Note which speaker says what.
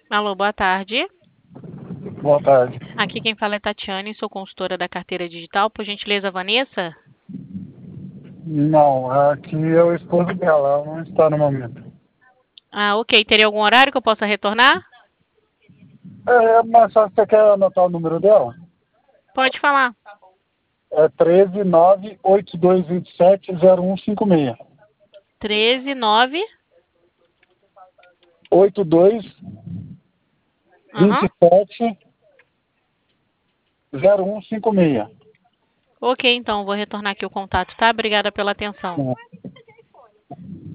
Speaker 1: Alô, boa tarde.
Speaker 2: Boa tarde.
Speaker 1: Aqui quem fala é Tatiane, sou consultora da carteira digital. Por gentileza, Vanessa?
Speaker 2: Não, aqui é o esposo dela, ela não está no momento.
Speaker 1: Ah, ok. Teria algum horário que eu possa retornar?
Speaker 2: Mas só você quer anotar o número dela?
Speaker 1: Pode falar.
Speaker 2: É 13 98227 0156.
Speaker 1: 13 9. Aham.
Speaker 2: 8227 0156.
Speaker 1: Ok, então, vou retornar aqui o contato, tá? Obrigada pela atenção.